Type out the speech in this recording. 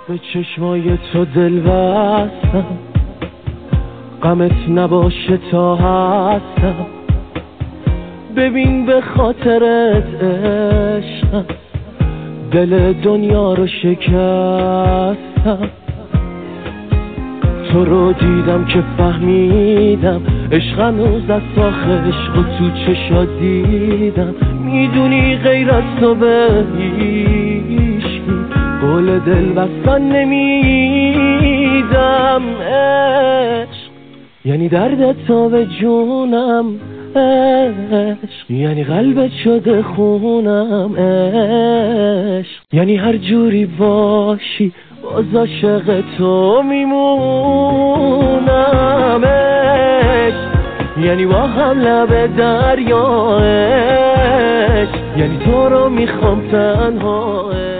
به چشمای تو دل بستم، غمت نباشه تا هستم. ببین به خاطرت عشقم، دل دنیا رو شکستم. تو رو دیدم که فهمیدم عشق هنوز از ساخ عشق و تو چشات دیدم. میدونی غیر از تو به هیچکی قول دل بستن نمیدم. عشق یعنی درد تو به جونم، عشق یعنی قلبت شده خونم. عشق یعنی هر جوری باشی باز عاشق تو میمونم. عشق یعنی با هم لب دریا، عشق یعنی تو رو میخوام تنها.